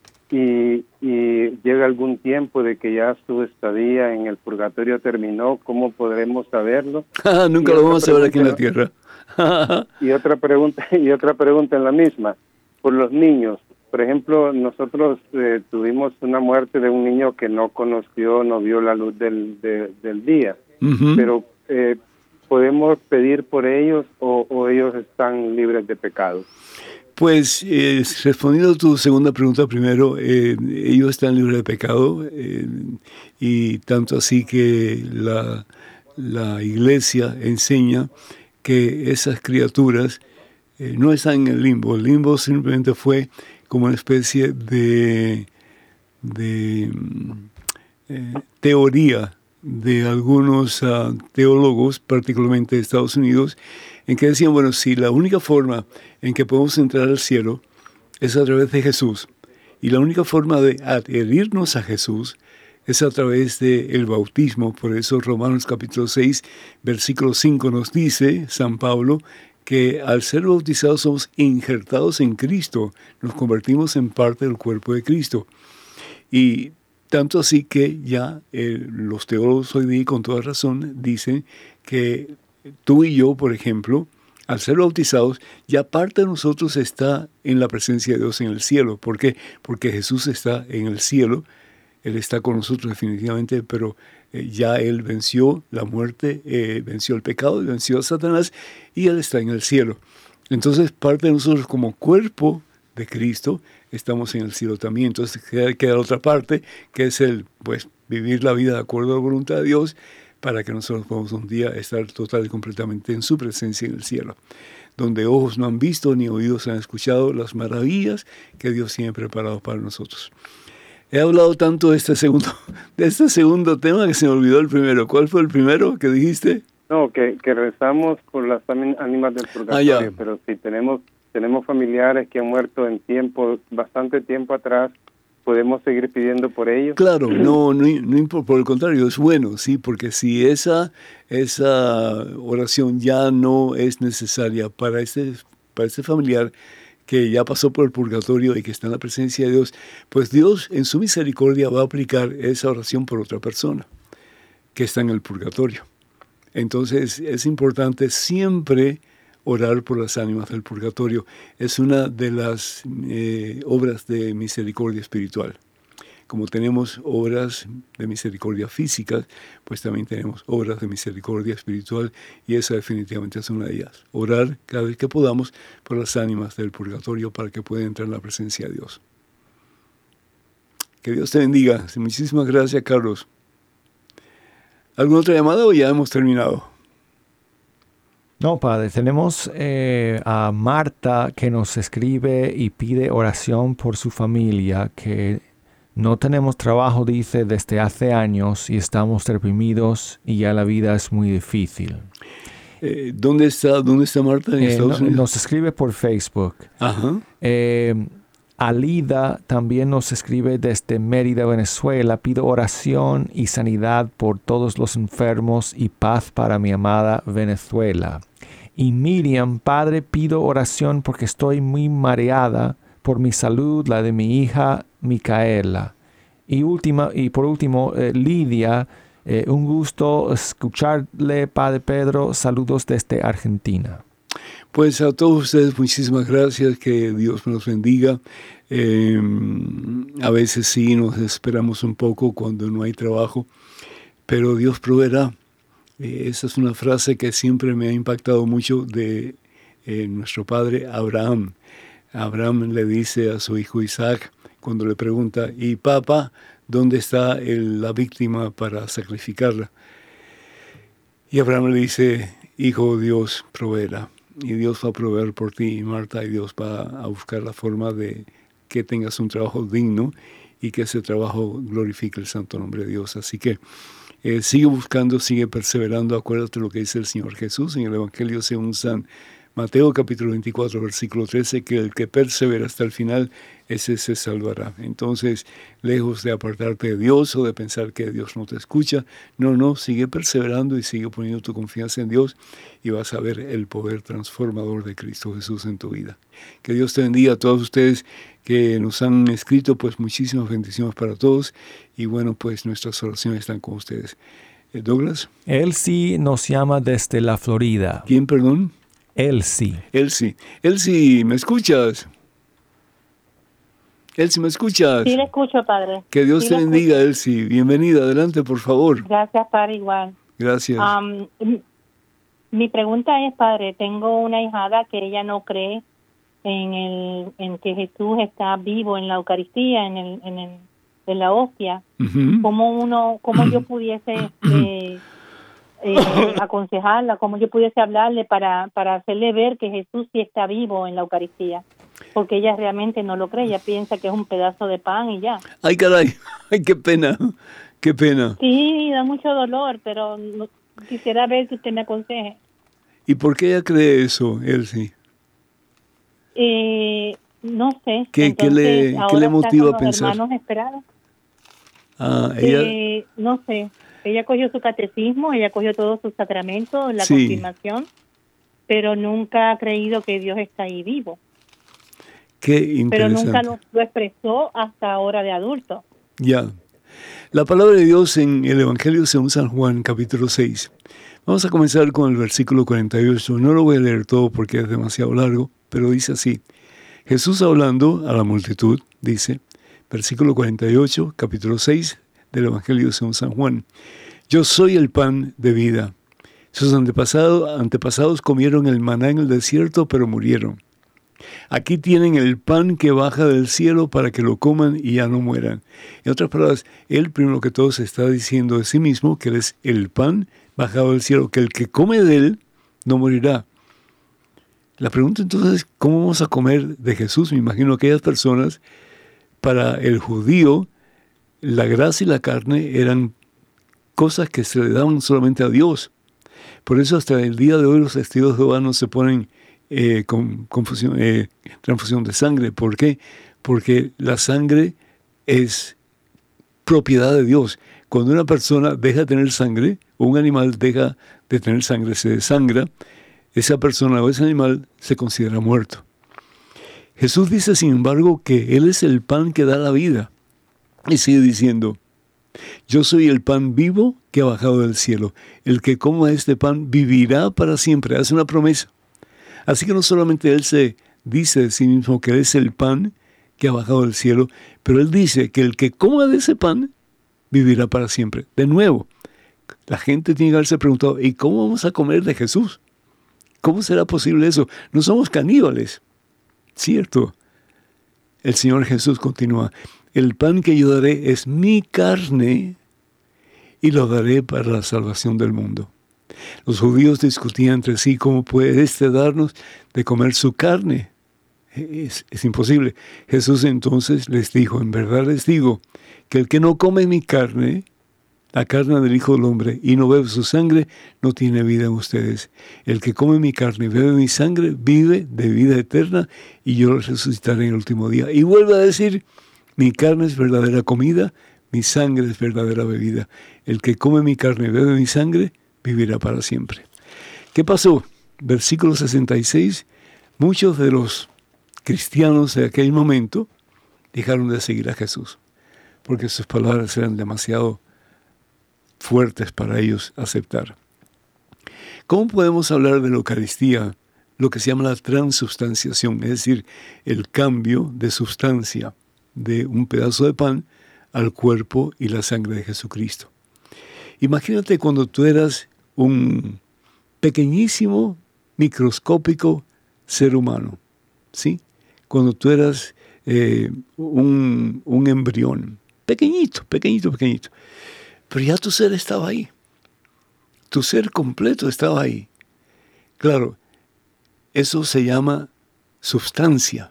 y llega algún tiempo de que ya su estadía en el purgatorio terminó. ¿Cómo podremos saberlo? Nunca lo vamos a saber aquí en la tierra. y otra pregunta en la misma, por los niños. Por ejemplo, nosotros tuvimos una muerte de un niño que no vio la luz del día. Uh-huh. Pero ¿podemos pedir por ellos o ellos están libres de pecado? Pues respondiendo a tu segunda pregunta primero, ellos están libres de pecado, y tanto así que la Iglesia enseña que esas criaturas no están en el limbo. El limbo simplemente fue como una especie de teoría de algunos teólogos, particularmente de Estados Unidos, en que decían, bueno, si la única forma en que podemos entrar al cielo es a través de Jesús, y la única forma de adherirnos a Jesús es a través del bautismo. Por eso Romanos capítulo 6, versículo 5 nos dice, San Pablo, que al ser bautizados somos injertados en Cristo, nos convertimos en parte del cuerpo de Cristo. Y tanto así que ya los teólogos hoy día, con toda razón, dicen que tú y yo, por ejemplo, al ser bautizados, ya parte de nosotros está en la presencia de Dios en el cielo. ¿Por qué? Porque Jesús está en el cielo, Él está con nosotros definitivamente, pero ya Él venció la muerte, venció el pecado y venció a Satanás, y Él está en el cielo. Entonces, parte de nosotros como cuerpo de Cristo, estamos en el cielo también. Entonces queda la otra parte, que es vivir la vida de acuerdo a la voluntad de Dios, para que nosotros podamos un día estar total y completamente en su presencia en el cielo, donde ojos no han visto ni oídos han escuchado las maravillas que Dios tiene preparado para nosotros. He hablado tanto de este segundo tema que se me olvidó el primero. ¿Cuál fue el primero que dijiste? No, que rezamos por las ánimas del purgatorio, pero si tenemos familiares que han muerto en bastante tiempo atrás, ¿podemos seguir pidiendo por ellos? Claro, no, por el contrario, es bueno, sí, porque si esa oración ya no es necesaria para este familiar que ya pasó por el purgatorio y que está en la presencia de Dios, pues Dios en su misericordia va a aplicar esa oración por otra persona que está en el purgatorio. Entonces es importante siempre orar por las ánimas del purgatorio. Es una de las obras de misericordia espiritual. Como tenemos obras de misericordia físicas, pues también tenemos obras de misericordia espiritual, y esa definitivamente es una de ellas. Orar cada vez que podamos por las ánimas del purgatorio para que puedan entrar en la presencia de Dios. Que Dios te bendiga. Muchísimas gracias, Carlos. ¿Alguna otra llamada o ya hemos terminado? No, Padre, tenemos a Marta que nos escribe y pide oración por su familia, que no tenemos trabajo, dice, desde hace años y estamos deprimidos y ya la vida es muy difícil. ¿Dónde está Marta? ¿En Estados Unidos? Nos escribe por Facebook. Ajá. Alida también nos escribe desde Mérida, Venezuela. Pido oración y sanidad por todos los enfermos y paz para mi amada Venezuela. Y Miriam, Padre, pido oración porque estoy muy mareada por mi salud, la de mi hija Micaela. Y por último, Lidia, un gusto escucharle, Padre Pedro. Saludos desde Argentina. Pues a todos ustedes muchísimas gracias, que Dios nos bendiga. A veces sí nos esperamos un poco cuando no hay trabajo, pero Dios proveerá. Esa es una frase que siempre me ha impactado mucho de nuestro padre Abraham. Abraham le dice a su hijo Isaac, cuando le pregunta, ¿y papá, dónde está la víctima para sacrificarla? Y Abraham le dice, hijo, Dios proveerá. Y Dios va a proveer por ti, Marta, y Dios va a buscar la forma de que tengas un trabajo digno y que ese trabajo glorifique el santo nombre de Dios. Así que sigue buscando, sigue perseverando. Acuérdate lo que dice el Señor Jesús en el Evangelio según San Mateo capítulo 24, versículo 13, que el que persevera hasta el final, ese se salvará. Entonces, lejos de apartarte de Dios o de pensar que Dios no te escucha, no, sigue perseverando y sigue poniendo tu confianza en Dios y vas a ver el poder transformador de Cristo Jesús en tu vida. Que Dios te bendiga a todos ustedes que nos han escrito, pues muchísimas bendiciones para todos, y bueno, pues nuestras oraciones están con ustedes. Douglas. Elsie nos llama desde la Florida. ¿Quién, perdón? Elsie, ¿me escuchas? Elsie, ¿me escuchas? Sí, le escucho, Padre. Que Dios te bendiga, Elsie. Bienvenida, adelante, por favor. Gracias, Padre, igual. Gracias. Mi pregunta es, Padre, tengo una hijada que ella no cree en que Jesús está vivo en la Eucaristía, en la hostia. Uh-huh. ¿Cómo yo pudiese aconsejarla, cómo yo pudiese hablarle para hacerle ver que Jesús sí está vivo en la Eucaristía? Porque ella realmente no lo cree, ella piensa que es un pedazo de pan y ya. ¡Ay, caray! ¡Ay, qué pena! ¡Qué pena! Sí, da mucho dolor, pero quisiera ver que usted me aconseje. ¿Y por qué ella cree eso, Elsie? No sé. ¿Qué le motiva a pensar? Hermanos esperados. Ella... no sé. Ella cogió su catecismo, ella cogió todos sus sacramentos, la confirmación, pero nunca ha creído que Dios está ahí vivo. Qué interesante. Pero nunca lo expresó hasta ahora de adulto. Ya. La palabra de Dios en el Evangelio según San Juan, capítulo 6. Vamos a comenzar con el versículo 48. No lo voy a leer todo porque es demasiado largo, pero dice así. Jesús hablando a la multitud, dice, versículo 48, capítulo 6 del Evangelio según San Juan. Yo soy el pan de vida. Sus antepasados comieron el maná en el desierto, pero murieron. Aquí tienen el pan que baja del cielo para que lo coman y ya no mueran. En otras palabras, él primero que todo se está diciendo de sí mismo que él es el pan bajado del cielo, que el que come de él no morirá. La pregunta entonces es, ¿cómo vamos a comer de Jesús? Me imagino que aquellas personas, para el judío, la grasa y la carne eran cosas que se le daban solamente a Dios. Por eso hasta el día de hoy los testigos de Jehová no se ponen con transfusión de sangre. ¿Por qué? Porque la sangre es propiedad de Dios. Cuando una persona deja de tener sangre, o un animal deja de tener sangre, se desangra, esa persona o ese animal se considera muerto. Jesús dice, sin embargo, que Él es el pan que da la vida. Y sigue diciendo, Yo soy el pan vivo que ha bajado del cielo. El que coma este pan vivirá para siempre. Hace una promesa. Así que no solamente Él se dice de sí mismo que Él es el pan que ha bajado del cielo, pero Él dice que el que coma de ese pan vivirá para siempre. De nuevo, la gente tiene que haberse preguntado, ¿y cómo vamos a comer de Jesús? ¿Cómo será posible eso? No somos caníbales. Cierto. El Señor Jesús continúa, el pan que yo daré es mi carne y lo daré para la salvación del mundo. Los judíos discutían entre sí cómo puede darnos de comer su carne. Es imposible. Jesús entonces les dijo, en verdad les digo, que el que no come mi carne, la carne del Hijo del Hombre, y no bebe su sangre, no tiene vida en ustedes. El que come mi carne y bebe mi sangre, vive de vida eterna, y yo lo resucitaré en el último día. Y vuelve a decir, mi carne es verdadera comida, mi sangre es verdadera bebida. El que come mi carne y bebe mi sangre, vivirá para siempre. ¿Qué pasó? Versículo 66, muchos de los cristianos de aquel momento dejaron de seguir a Jesús, porque sus palabras eran demasiado fuertes para ellos aceptar. ¿Cómo podemos hablar de la Eucaristía, lo que se llama la transubstanciación, es decir, el cambio de sustancia de un pedazo de pan al cuerpo y la sangre de Jesucristo? Imagínate cuando tú eras un pequeñísimo, microscópico ser humano, ¿sí? Cuando tú eras un embrión, pequeñito. Pero ya tu ser estaba ahí. Tu ser completo estaba ahí. Claro, eso se llama substancia.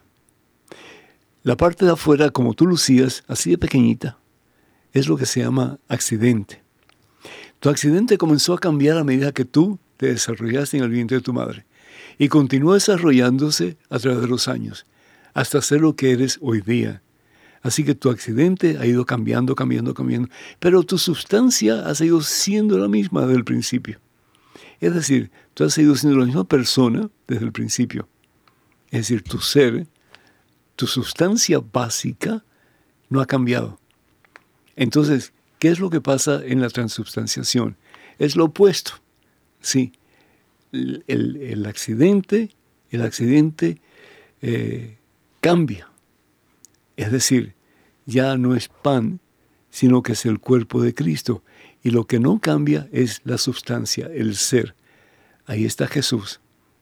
La parte de afuera, como tú lucías, así de pequeñita, es lo que se llama accidente. Tu accidente comenzó a cambiar a medida que tú te desarrollaste en el vientre de tu madre. Y continuó desarrollándose a través de los años, hasta ser lo que eres hoy día. Así que tu accidente ha ido cambiando, pero tu sustancia ha seguido siendo la misma desde el principio. Es decir, tú has seguido siendo la misma persona desde el principio. Es decir, tu ser, tu sustancia básica no ha cambiado. Entonces, ¿qué es lo que pasa en la transubstanciación? Es lo opuesto. Sí, el accidente cambia. Es decir, ya no es pan, sino que es el cuerpo de Cristo. Y lo que no cambia es la sustancia, el ser. Ahí está Jesús.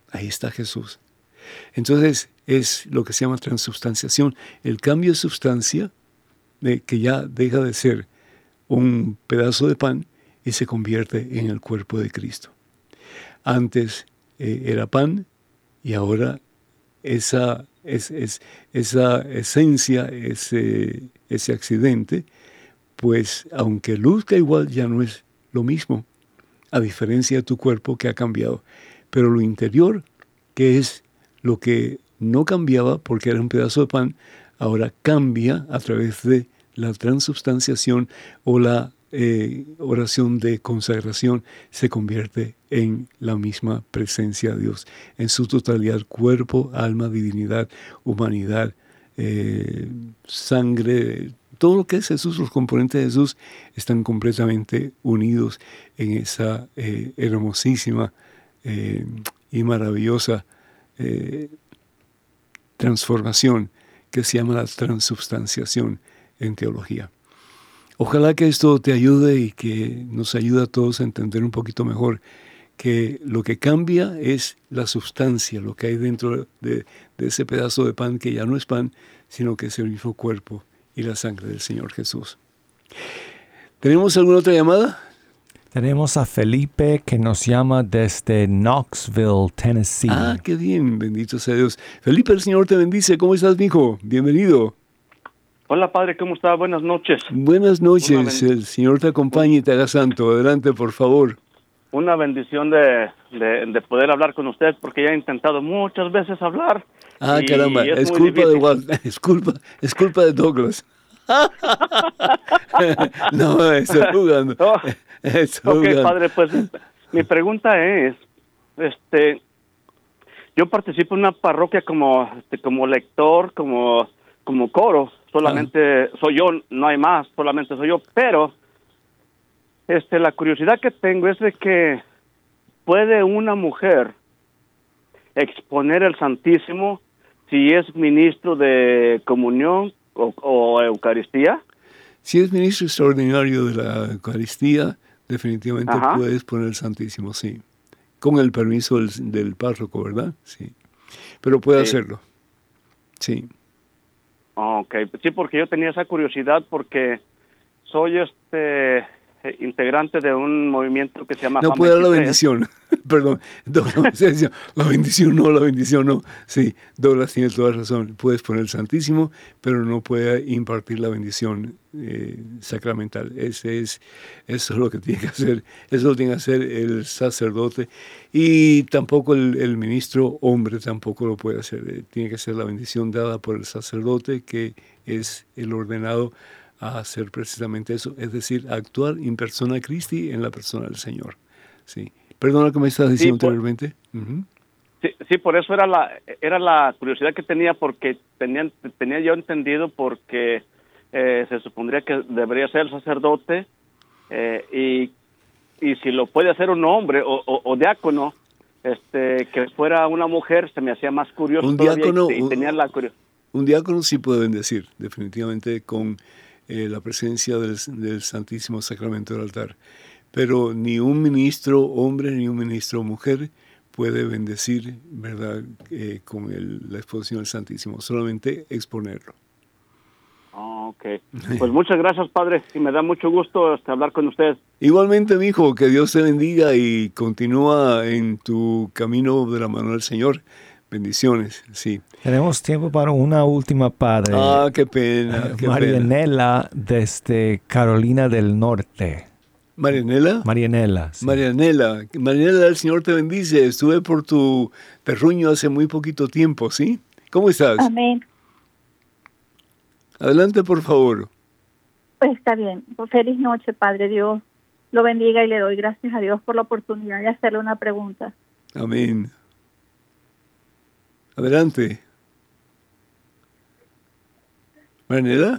Entonces, es lo que se llama transubstanciación. El cambio de sustancia, que ya deja de ser un pedazo de pan y se convierte en el cuerpo de Cristo. Antes era pan y ahora esa esencia, ese accidente, pues aunque luzca igual, ya no es lo mismo, a diferencia de tu cuerpo que ha cambiado. Pero lo interior, que es lo que no cambiaba porque era un pedazo de pan, ahora cambia a través de la transubstanciación o la oración de consagración, se convierte en la misma presencia de Dios, en su totalidad, cuerpo, alma, divinidad, humanidad, sangre, todo lo que es Jesús, los componentes de Jesús están completamente unidos en esa hermosísima y maravillosa transformación que se llama la transubstanciación en teología. Ojalá que esto te ayude y que nos ayude a todos a entender un poquito mejor que lo que cambia es la sustancia, lo que hay dentro de ese pedazo de pan que ya no es pan, sino que es el mismo cuerpo y la sangre del Señor Jesús. ¿Tenemos alguna otra llamada? Tenemos a Felipe que nos llama desde Knoxville, Tennessee. Ah, qué bien, bendito sea Dios. Felipe, el Señor te bendice. ¿Cómo estás, mijo? Bienvenido. Hola, padre, ¿cómo está? Buenas noches. Buenas noches, el Señor te acompañe y te haga santo. Adelante, por favor. Una bendición de poder hablar con usted, porque ya he intentado muchas veces hablar. Ah, caramba, es culpa de Walt, es culpa de Douglas. No, estoy jugando. Oh, ok, padre, pues mi pregunta es, yo participo en una parroquia como lector, como coro, solamente soy yo, no hay más, solamente soy yo, pero La curiosidad que tengo es de que ¿puede una mujer exponer el Santísimo si es ministro de comunión o Eucaristía? Si es ministro extraordinario de la Eucaristía, definitivamente puedes poner el Santísimo, sí. Con el permiso del párroco, ¿verdad? Sí. Pero puede hacerlo. Sí. Ok, sí, porque yo tenía esa curiosidad porque soy integrante de un movimiento que se llama... No puede dar la bendición. Perdón. La bendición no. Sí, Douglas tiene toda razón. Puedes poner el Santísimo, pero no puede impartir la bendición sacramental. Eso es lo que tiene que hacer. Eso lo tiene que hacer el sacerdote. Y tampoco el ministro hombre tampoco lo puede hacer. Tiene que ser la bendición dada por el sacerdote, que es el ordenado a hacer precisamente eso, es decir, actuar in persona Christi, en la persona del Señor. Sí. Perdona que me estás diciendo anteriormente. Sí, por eso era la curiosidad que tenía, porque tenía yo entendido porque se supondría que debería ser el sacerdote y si lo puede hacer un hombre o diácono, que fuera una mujer, se me hacía más curioso. Un diácono, y tenía la curiosidad. Un diácono sí puede bendecir, definitivamente, con la presencia del Santísimo Sacramento del altar. Pero ni un ministro hombre ni un ministro mujer puede bendecir, ¿verdad?, con la exposición del Santísimo, solamente exponerlo. Ok. Pues muchas gracias, padre, y me da mucho gusto hablar con usted. Igualmente, mi hijo, que Dios te bendiga y continúa en tu camino de la mano del Señor. Bendiciones, sí. Tenemos tiempo para una última, padre. Ah, qué pena. Marianela, desde Carolina del Norte. ¿Marianela? Marianela, sí. Marianela, el Señor te bendice. Estuve por tu terruño hace muy poquito tiempo, ¿sí? ¿Cómo estás? Amén. Adelante, por favor. Pues está bien. Feliz noche, Padre. Dios lo bendiga y le doy gracias a Dios por la oportunidad de hacerle una pregunta. Amén. Adelante. ¿Marianela?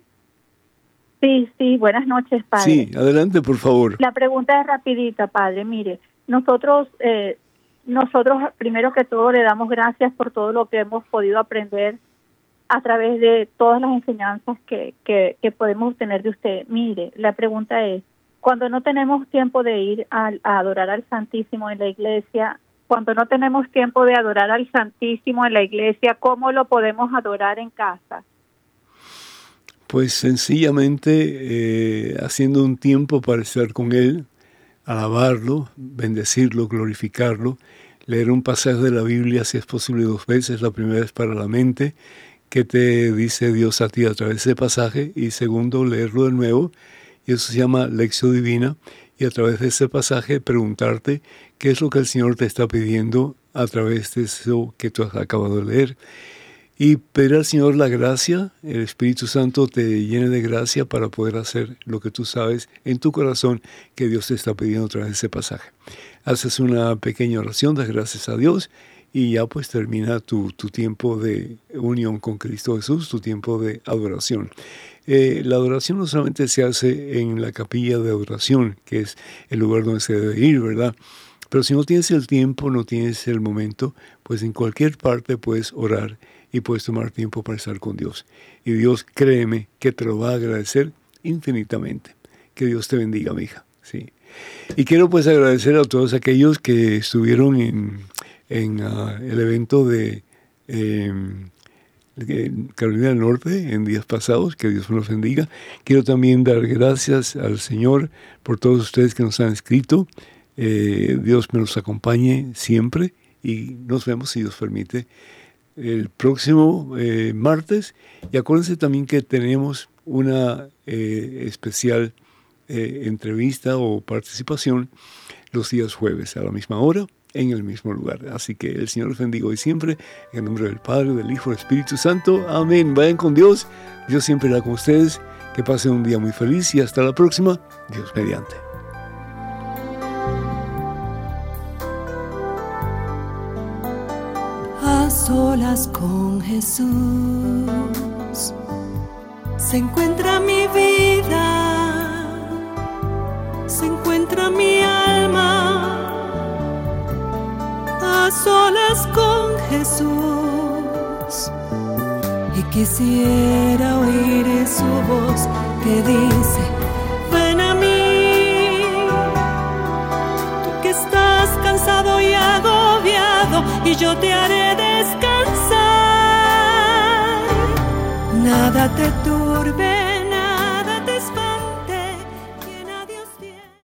Sí, buenas noches, Padre. Sí, adelante, por favor. La pregunta es rapidita, Padre. Mire, nosotros primero que todo le damos gracias por todo lo que hemos podido aprender a través de todas las enseñanzas que podemos obtener de usted. Mire, la pregunta es, cuando no tenemos tiempo de ir a adorar al Santísimo en la iglesia, cuando no tenemos tiempo de adorar al Santísimo en la iglesia, ¿cómo lo podemos adorar en casa? Pues sencillamente haciendo un tiempo para estar con Él, alabarlo, bendecirlo, glorificarlo, leer un pasaje de la Biblia, si es posible 2 veces, la primera vez para la mente, qué te dice Dios a ti a través de ese pasaje, y segundo, leerlo de nuevo, y eso se llama lección divina, y a través de ese pasaje preguntarte qué es lo que el Señor te está pidiendo a través de eso que tú has acabado de leer. Y pedir al Señor la gracia, el Espíritu Santo te llene de gracia para poder hacer lo que tú sabes en tu corazón que Dios te está pidiendo a través de ese pasaje. Haces una pequeña oración, das gracias a Dios y ya pues termina tu tiempo de unión con Cristo Jesús, tu tiempo de adoración. La adoración no solamente se hace en la capilla de adoración, que es el lugar donde se debe ir, ¿verdad? Pero si no tienes el tiempo, no tienes el momento, pues en cualquier parte puedes orar y puedes tomar tiempo para estar con Dios. Y Dios, créeme, que te lo va a agradecer infinitamente. Que Dios te bendiga, mi hija. Sí. Y quiero pues agradecer a todos aquellos que estuvieron en el evento de Carolina del Norte en días pasados. Que Dios nos bendiga. Quiero también dar gracias al Señor por todos ustedes que nos han escrito. Dios me los acompañe siempre y nos vemos, si Dios permite, el próximo martes. Y acuérdense también que tenemos una especial entrevista o participación los días jueves a la misma hora en el mismo lugar. Así que el Señor los bendiga hoy siempre, en el nombre del Padre, del Hijo, del Espíritu Santo. Amén. Vayan con Dios. Dios siempre irá con ustedes. Que pasen un día muy feliz y hasta la próxima. Dios mediante. A solas con Jesús se encuentra mi vida, se encuentra mi alma a solas con Jesús, y quisiera oír su voz que dice: ven a mí, tú que estás cansado y agobiado, y yo te haré descansar. Nada te turbe,